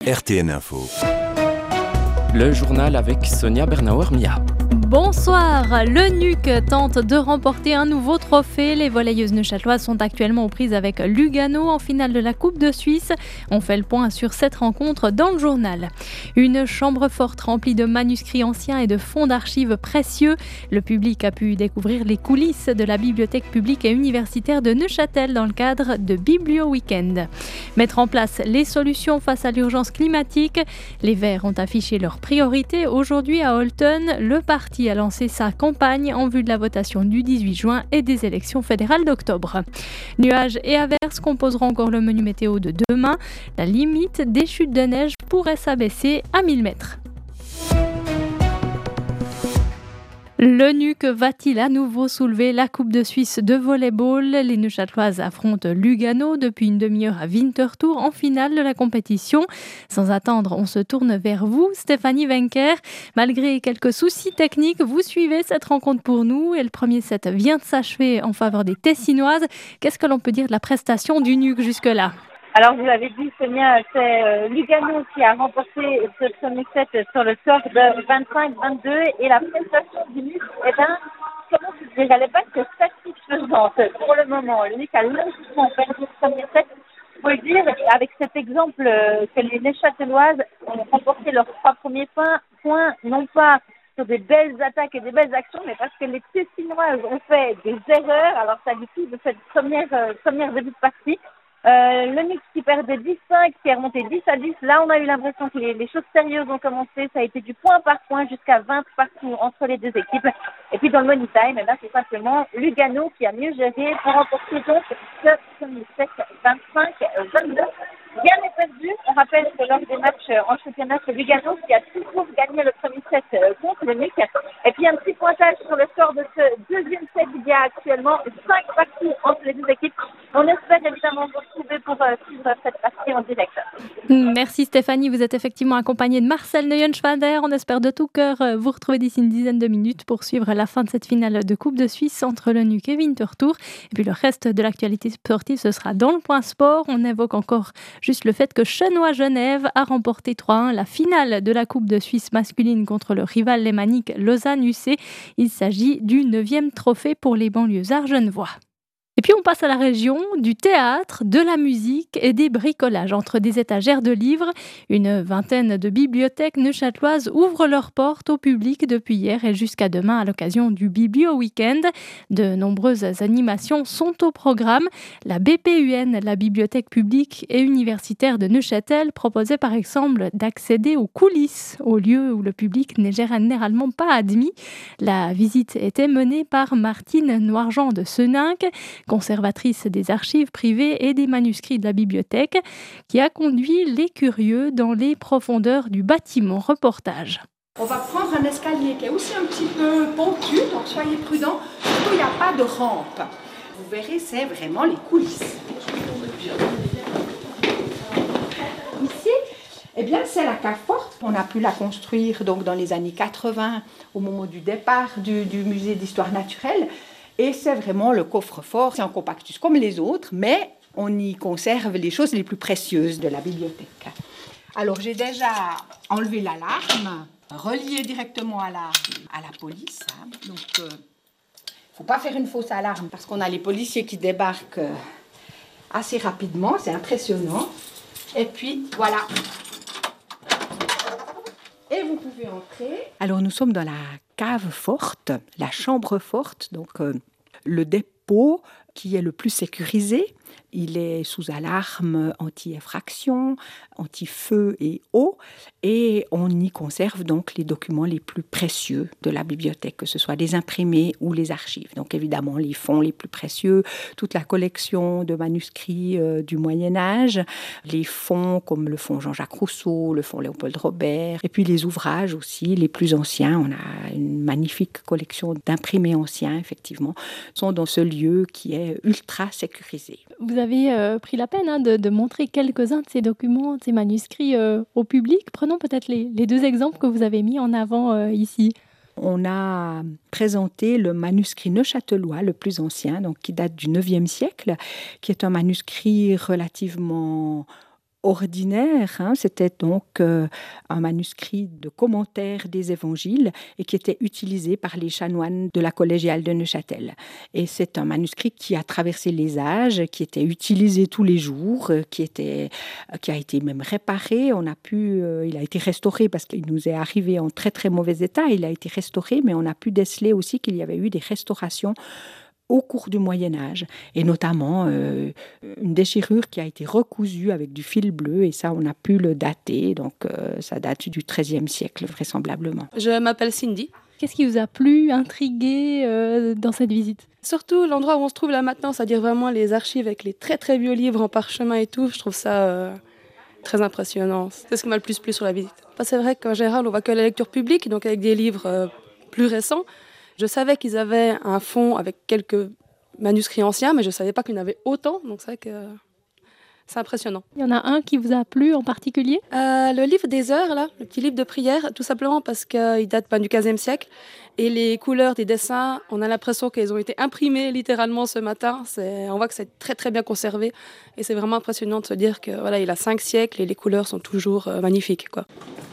RTN Info. Le journal avec Sonia Bernauer-Mia. Bonsoir, le NUC tente de remporter un nouveau trophée. Les volleyeuses neuchâteloises sont actuellement aux prises avec Lugano en finale de la Coupe de Suisse. On fait le point sur cette rencontre dans le journal. Une chambre forte remplie de manuscrits anciens et de fonds d'archives précieux. Le public a pu découvrir les coulisses de la bibliothèque publique et universitaire de Neuchâtel dans le cadre de Biblio Weekend. Mettre en place les solutions face à l'urgence climatique. Les Verts ont affiché leurs priorités. Aujourd'hui à Olten, le parti a lancé sa campagne en vue de la votation du 18 juin et des élections fédérales d'octobre. Nuages et averses composeront encore le menu météo de demain. La limite des chutes de neige pourrait s'abaisser à 1000 mètres. Le NUC va-t-il à nouveau soulever la Coupe de Suisse de volleyball? Les Neuchâteloises affrontent Lugano depuis une demi-heure à Winterthur en finale de la compétition. Sans attendre, on se tourne vers vous, Stéphanie Wenker. Malgré quelques soucis techniques, vous suivez cette rencontre pour nous et le premier set vient de s'achever en faveur des Tessinoises. Qu'est-ce que l'on peut dire de la prestation du NUC jusque-là? Alors, vous l'avez dit, Sonia, c'est Lugano qui a remporté ce premier set sur le score de 25-22 et la prestation du NUC, comment je dirais, elle n'est pas que satisfaisante pour le moment. Le NUC a longtemps perdu le premier set. Il faut le dire, avec cet exemple que les Neuchâteloises ont remporté leurs 3 premiers points, non pas sur des belles attaques et des belles actions, mais parce que les Tessinoises ont fait des erreurs. Alors, ça du tout de cette première début de partie. Le NUC qui perdait 10-5, qui est remonté 10-10. Là, on a eu l'impression que les choses sérieuses ont commencé. Ça a été du point par point jusqu'à 20 partout entre les deux équipes. Et puis dans le money time, c'est simplement Lugano qui a mieux géré pour remporter donc ce premier set 25-22. Rien n'est perdu. On rappelle que lors des matchs en championnat, c'est Lugano qui a toujours gagné le premier set contre le NUC. Et puis un petit pointage sur le score de ce deuxième set. Il y a actuellement 5 parties entre les deux équipes. On espère évidemment vous retrouver pour suivre cette partie en direct. Merci Stéphanie, vous êtes effectivement accompagnée de Marcel Neuenschwander. On espère de tout cœur vous retrouver d'ici une dizaine de minutes pour suivre la fin de cette finale de Coupe de Suisse entre le NUC et Winterthur. Et puis le reste de l'actualité sportive, ce sera dans le point sport. On évoque encore juste le fait que Chenois-Genève a remporté 3-1 la finale de la Coupe de Suisse masculine contre le rival lémanique Lausanne UC. Il s'agit du 9e trophée pour les banlieusards genevois. Et puis on passe à la région du théâtre, de la musique et des bricolages. Entre des étagères de livres, une vingtaine de bibliothèques neuchâteloises ouvrent leurs portes au public depuis hier et jusqu'à demain à l'occasion du Biblio Weekend. De nombreuses animations sont au programme. La BPUN, la bibliothèque publique et universitaire de Neuchâtel, proposait par exemple d'accéder aux coulisses, au lieu où le public n'est généralement pas admis. La visite était menée par Martine Noirjean de Seninck, conservatrice des archives privées et des manuscrits de la bibliothèque, qui a conduit les curieux dans les profondeurs du bâtiment. Reportage. On va prendre un escalier qui est aussi un petit peu pentu, donc soyez prudents. Surtout, il n'y a pas de rampe. Vous verrez, c'est vraiment les coulisses. Ici, c'est la cave forte. On a pu la construire donc, dans les années 80, au moment du départ du musée d'histoire naturelle. Et c'est vraiment le coffre-fort, c'est un compactus comme les autres, mais on y conserve les choses les plus précieuses de la bibliothèque. Alors j'ai déjà enlevé l'alarme, relié directement à la police. Donc il ne faut pas faire une fausse alarme parce qu'on a les policiers qui débarquent assez rapidement, c'est impressionnant. Et puis voilà. Et vous pouvez entrer. Alors nous sommes dans la cave forte, la chambre forte, donc le dépôt qui est le plus sécurisé. Il est sous alarme anti-effraction, anti-feu et eau, et on y conserve donc les documents les plus précieux de la bibliothèque, que ce soit les imprimés ou les archives. Donc évidemment les fonds les plus précieux, toute la collection de manuscrits du Moyen-Âge, les fonds comme le fonds Jean-Jacques Rousseau, le fonds Léopold Robert, et puis les ouvrages aussi, les plus anciens. On a une magnifique collection d'imprimés anciens, effectivement, sont dans ce lieu qui est ultra sécurisé. Vous avez pris la peine de montrer quelques-uns de ces documents, de ces manuscrits au public. Prenons peut-être les 2 exemples que vous avez mis en avant ici. On a présenté le manuscrit neuchâtelois, le plus ancien, donc qui date du 9e siècle, qui est un manuscrit relativement ordinaire. C'était donc un manuscrit de commentaires des évangiles et qui était utilisé par les chanoines de la collégiale de Neuchâtel. Et c'est un manuscrit qui a traversé les âges, qui était utilisé tous les jours, qui a été même réparé. Il a été restauré parce qu'il nous est arrivé en très très mauvais état. Il a été restauré, mais on a pu déceler aussi qu'il y avait eu des restaurations au cours du Moyen-Âge, et notamment une déchirure qui a été recousue avec du fil bleu, et ça, on a pu le dater, donc ça date du XIIIe siècle, vraisemblablement. Je m'appelle Cindy. Qu'est-ce qui vous a plu, intrigué dans cette visite ? Surtout l'endroit où on se trouve là maintenant, c'est-à-dire vraiment les archives avec les très très vieux livres en parchemin et tout, je trouve ça très impressionnant. C'est ce qui m'a le plus plu sur la visite. C'est vrai qu'en général, on voit que la lecture publique, donc avec des livres plus récents. Je savais qu'ils avaient un fonds avec quelques manuscrits anciens, mais je ne savais pas qu'il y en avait autant, donc c'est vrai que c'est impressionnant. Il y en a un qui vous a plu en particulier ? Le livre des heures, là, le petit livre de prière, tout simplement parce qu'il date du XVe siècle, et les couleurs des dessins, on a l'impression qu'elles ont été imprimées littéralement ce matin. On voit que c'est très très bien conservé, et c'est vraiment impressionnant de se dire que voilà, il a 5 siècles et les couleurs sont toujours magnifiques, quoi.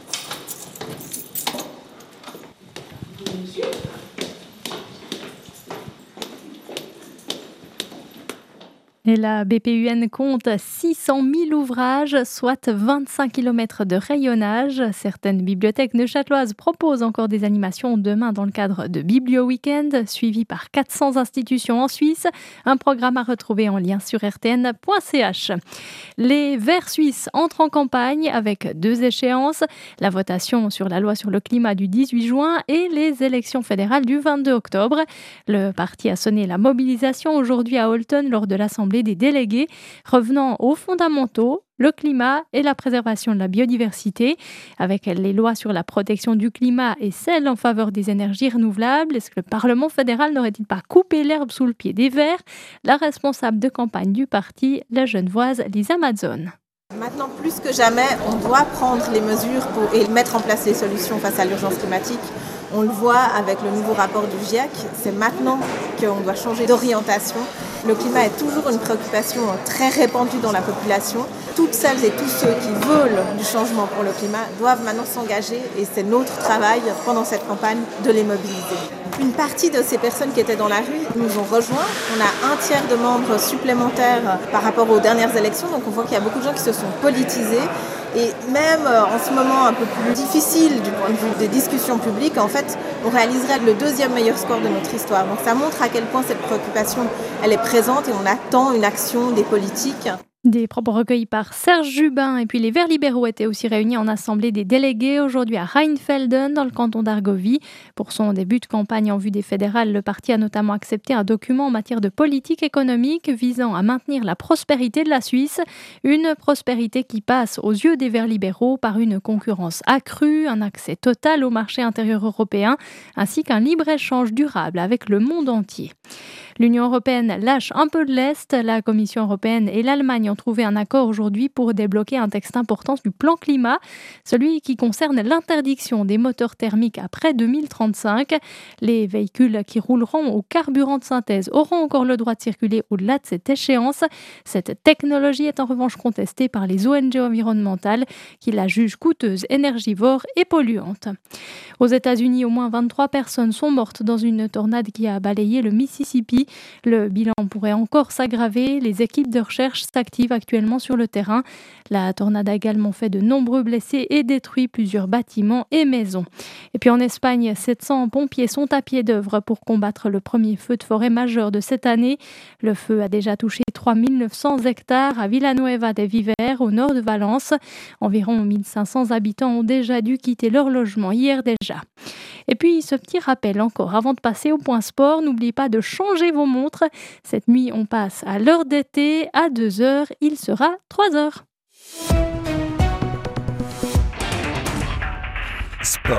Et la BPUN compte 600 000 ouvrages, soit 25 km de rayonnage. Certaines bibliothèques neuchâteloises proposent encore des animations demain dans le cadre de Biblio Weekend, suivi par 400 institutions en Suisse. Un programme à retrouver en lien sur rtn.ch. Les Verts suisses entrent en campagne avec 2 échéances, la votation sur la loi sur le climat du 18 juin et les élections fédérales du 22 octobre. Le parti a sonné la mobilisation aujourd'hui à Holton lors de l'Assemblée des délégués, revenant aux fondamentaux, le climat et la préservation de la biodiversité. Avec les lois sur la protection du climat et celles en faveur des énergies renouvelables, est-ce que le Parlement fédéral n'aurait-il pas coupé l'herbe sous le pied des Verts ? La responsable de campagne du parti, la Genevoise Lisa Mazzone. Maintenant, plus que jamais, on doit prendre les mesures et mettre en place les solutions face à l'urgence climatique. On le voit avec le nouveau rapport du GIEC, c'est maintenant qu'on doit changer d'orientation. Le climat est toujours une préoccupation très répandue dans la population. Toutes celles et tous ceux qui veulent du changement pour le climat doivent maintenant s'engager et c'est notre travail pendant cette campagne de les mobiliser. Une partie de ces personnes qui étaient dans la rue nous ont rejoints. On a 1/3 de membres supplémentaires par rapport aux dernières élections, donc on voit qu'il y a beaucoup de gens qui se sont politisés. Et même en ce moment un peu plus difficile du point de vue des discussions publiques, en fait, on réaliserait le 2e meilleur score de notre histoire. Donc ça montre à quel point cette préoccupation, elle est présente et on attend une action des politiques. Des propos recueillis par Serge Jubin. Et puis les Verts libéraux étaient aussi réunis en assemblée des délégués aujourd'hui à Rheinfelden, dans le canton d'Argovie. Pour son début de campagne en vue des fédérales, le parti a notamment accepté un document en matière de politique économique visant à maintenir la prospérité de la Suisse. Une prospérité qui passe aux yeux des Verts libéraux par une concurrence accrue, un accès total au marché intérieur européen, ainsi qu'un libre-échange durable avec le monde entier. L'Union européenne lâche un peu de lest. La Commission européenne et l'Allemagne ont trouvé un accord aujourd'hui pour débloquer un texte important du plan climat, celui qui concerne l'interdiction des moteurs thermiques après 2035. Les véhicules qui rouleront au carburant de synthèse auront encore le droit de circuler au-delà de cette échéance. Cette technologie est en revanche contestée par les ONG environnementales qui la jugent coûteuse, énergivore et polluante. Aux États-Unis, au moins 23 personnes sont mortes dans une tornade qui a balayé le Mississippi. Le bilan pourrait encore s'aggraver. Les équipes de recherche s'activent actuellement sur le terrain. La tornade a également fait de nombreux blessés et détruit plusieurs bâtiments et maisons. Et puis en Espagne, 700 pompiers sont à pied d'œuvre pour combattre le premier feu de forêt majeur de cette année. Le feu a déjà touché 3900 hectares à Villanueva de Viver, au nord de Valence. Environ 1500 habitants ont déjà dû quitter leur logement hier déjà. Et puis, ce petit rappel encore, avant de passer au point sport, n'oubliez pas de changer vos montres. Cette nuit, on passe à l'heure d'été. À 2h, il sera 3h. Sport.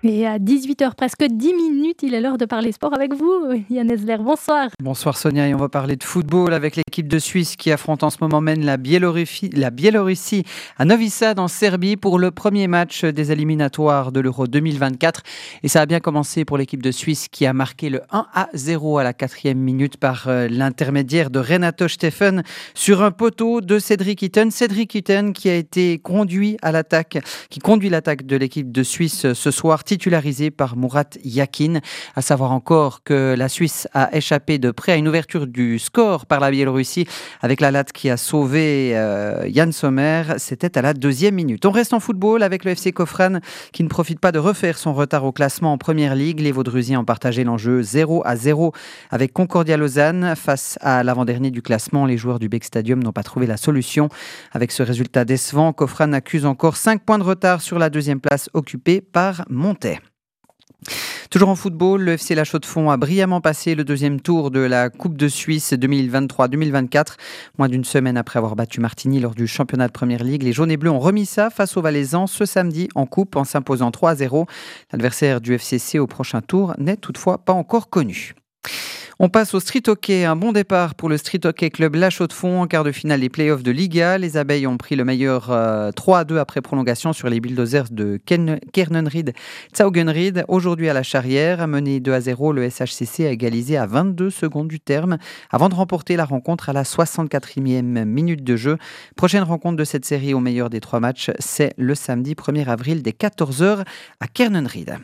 Et à 18h, presque 10 minutes, il est l'heure de parler sport avec vous. Yann Esler, bonsoir. Bonsoir Sonia, et on va parler de football avec l'équipe de Suisse qui affronte en ce moment même la Biélorussie à Novi Sad en Serbie pour le premier match des éliminatoires de l'Euro 2024. Et ça a bien commencé pour l'équipe de Suisse qui a marqué le 1-0 à la 4e minute par l'intermédiaire de Renato Steffen sur un poteau de Cédric Itten. Cédric Itten qui a été conduit qui conduit l'attaque de l'équipe de Suisse ce soir, titularisé par Murat Yakin. À savoir encore que la Suisse a échappé de près à une ouverture du score par la Biélorussie avec la latte qui a sauvé Jan Sommer. C'était à la 2e minute. On reste en football avec le FC Kofran qui ne profite pas de refaire son retard au classement en Première Ligue. Les Vaudrusiens ont partagé l'enjeu 0-0 avec Concordia Lausanne. Face à l'avant-dernier du classement, les joueurs du Beck Stadium n'ont pas trouvé la solution. Avec ce résultat décevant, Kofran accuse encore 5 points de retard sur la 2e place occupée par Montais. Toujours en football, le FC La Chaux-de-Fonds a brillamment passé le 2e tour de la Coupe de Suisse 2023-2024. Moins d'une semaine après avoir battu Martigny lors du championnat de Première Ligue, les jaunes et bleus ont remis ça face aux Valaisans ce samedi en Coupe en s'imposant 3-0. L'adversaire du FCC au prochain tour n'est toutefois pas encore connu. On passe au street hockey. Un bon départ pour le street hockey club La Chaux-de-Fonds en quart de finale des playoffs de Liga. Les Abeilles ont pris le meilleur 3-2 après prolongation sur les Bulldozers de Kernenried Tsaugenried. Aujourd'hui à la Charrière, mené 2-0, le SHCC a égalisé à 22 secondes du terme avant de remporter la rencontre à la 64e minute de jeu. Prochaine rencontre de cette série au meilleur des 3 matchs, c'est le samedi 1er avril dès 14h à Kernenried.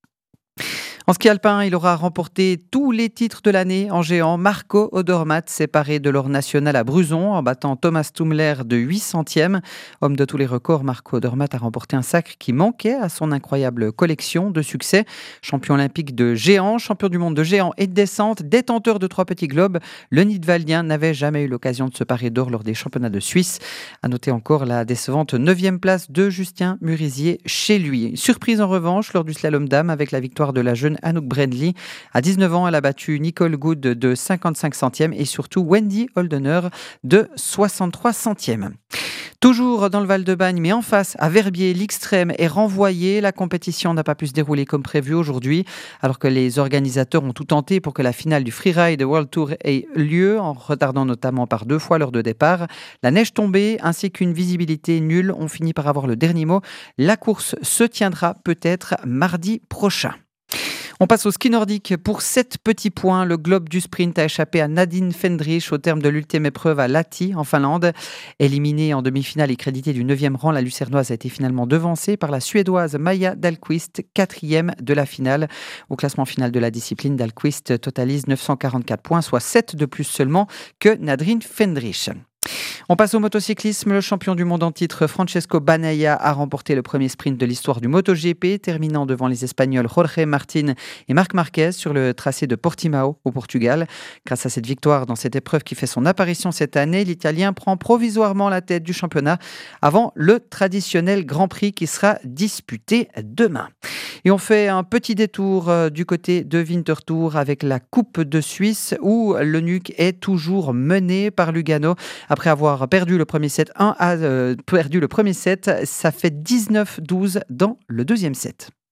En ski alpin, il aura remporté tous les titres de l'année en géant. Marco Odermatt s'est paré de l'or national à Bruzon en battant Thomas Tumler de 800e. Homme de tous les records, Marco Odermatt a remporté un sacre qui manquait à son incroyable collection de succès. Champion olympique de géant, champion du monde de géant et de descente, détenteur de 3 petits globes, le Nidwaldien n'avait jamais eu l'occasion de se parer d'or lors des championnats de Suisse. À noter encore la décevante 9e place de Justin Murisier chez lui. Surprise en revanche lors du slalom dame avec la victoire de la jeune Anouk Brendley. À 19 ans, elle a battu Nicole Good de 55 centièmes et surtout Wendy Holdener de 63 centièmes. Toujours dans le Val-de-Bagne, mais en face, à Verbier, l'Extrême est renvoyé. La compétition n'a pas pu se dérouler comme prévu aujourd'hui, alors que les organisateurs ont tout tenté pour que la finale du Freeride World Tour ait lieu, en retardant notamment par 2 fois l'heure de départ. La neige tombée, ainsi qu'une visibilité nulle, ont fini par avoir le dernier mot. La course se tiendra peut-être mardi prochain. On passe au ski nordique. Pour 7 petits points, le globe du sprint a échappé à Nadine Fendrich au terme de l'ultime épreuve à Lahti, en Finlande. Éliminée en demi-finale et créditée du 9e rang, la Lucernoise a été finalement devancée par la Suédoise Maja Dahlqvist, 4e de la finale. Au classement final de la discipline, Dahlqvist totalise 944 points, soit 7 de plus seulement que Nadine Fendrich. On passe au motocyclisme. Le champion du monde en titre, Francesco Bagnaia, a remporté le premier sprint de l'histoire du MotoGP, terminant devant les Espagnols Jorge Martin et Marc Marquez sur le tracé de Portimao au Portugal. Grâce à cette victoire dans cette épreuve qui fait son apparition cette année, l'Italien prend provisoirement la tête du championnat avant le traditionnel Grand Prix qui sera disputé demain. Et on fait un petit détour du côté de Winterthur avec la Coupe de Suisse où le NUC est toujours mené par Lugano après avoir perdu le premier set ça fait 19-12 dans le 2e set.